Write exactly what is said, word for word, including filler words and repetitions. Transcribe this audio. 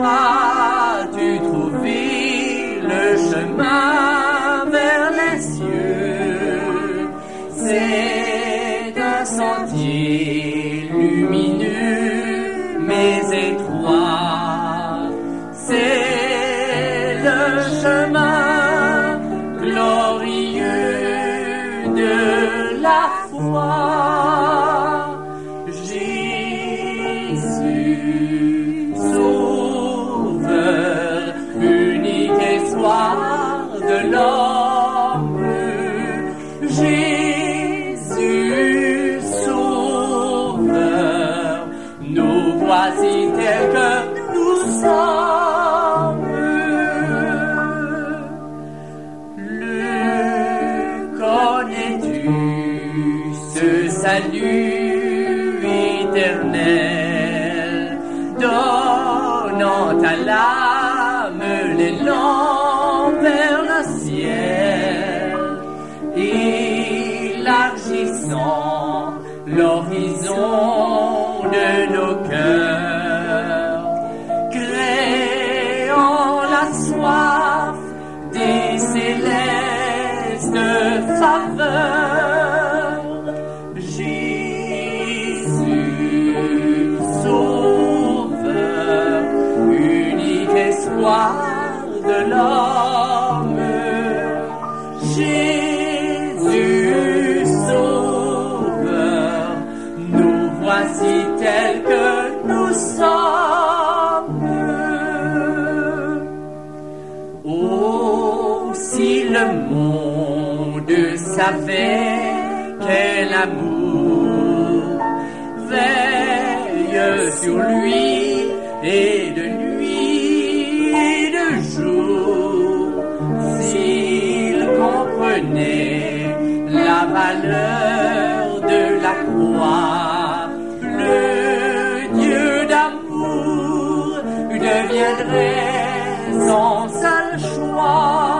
as-tu trouvé le chemin vers les cieux? C'est un sentier lumineux mais étroit. C'est le chemin glorieux de la foi. Jésus, Sauveur, unique espoir de l'homme. Jésus, Sauveur, nous voici tels que nous sommes. Le connais-tu, ce salut éternel, donnant à l'âme l'élan vers le ciel, élargissant l'horizon de nos cœurs, créant la soif des célestes faveurs. Jésus, Sauveur, unique espoir de l'homme. Jésus, Sauveur, nous voici tels que nous sommes. Oh, si le monde savait quel amour veille sur lui et de nuit et de jour, s'il comprenait la valeur de la croix, le Dieu d'amour deviendrait son seul choix.